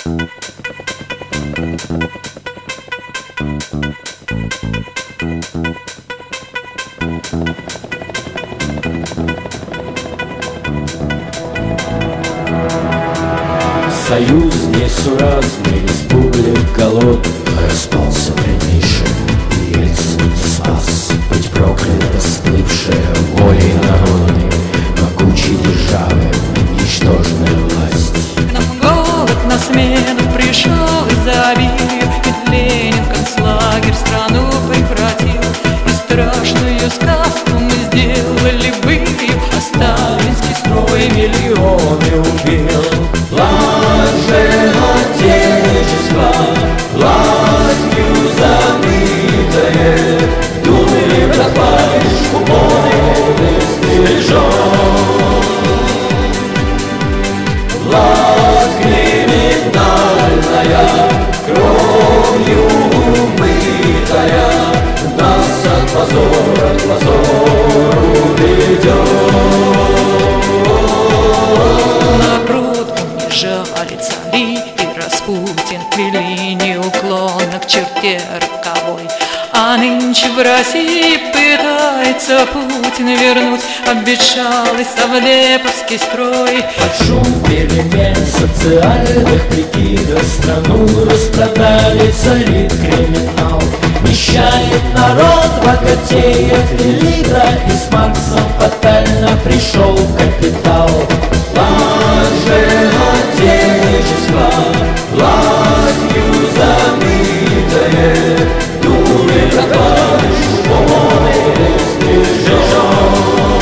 Союз несуразный, республик голодных распался древнейший, и Ельцин спас. Быть проклята сплывшая волей народной, могучей державы, ничтожная власть. К нам голод на смену пришел и забил, ведь Ленин концлагерь страну превратил. И страшную сказку мы сделали былью, а сталинский строй Миллионы убил. Власть же Отечества, властью забытое, Думали проплачь, молодость сбережем. Власть криминальная, кровью умытая, Нас от позора к позору ведет. цари и Распутин вели неуклонно к черте роковой. А нынче в России пытается Путин вернуть обветшалый совдеповский строй. Под шум перемен социальных прикидов страну распродали, царит криминал. Нищает народ, богатеет элита, и с Марксом фатально пришел капитал. Власть же Отечества, властью забытое, думай про вашу молодость сбережем.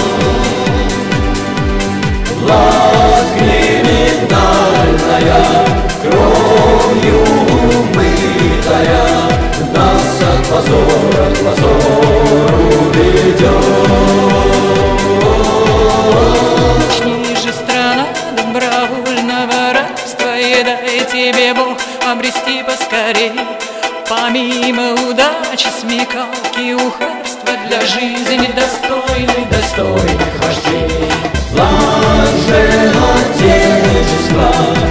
Власть криминальная, кровью умытая, Нас от позора к позору ведет. Добровольного рабства, и дай тебе Бог обрести поскорей. Помимо удачи, смекалки, ухарства, для жизни достойных вождей. Власть же Отечества,